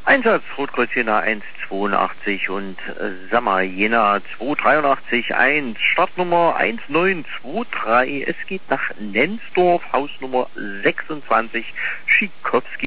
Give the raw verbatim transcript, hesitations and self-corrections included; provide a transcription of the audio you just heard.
Einsatz Rotkreuz Jena eins zweiundachtzig und äh, Sammer Jena zwei dreiundachtzig eins, Startnummer eins neun zwei drei. Es geht nach Nensdorf, Hausnummer sechsundzwanzig, Schikowski.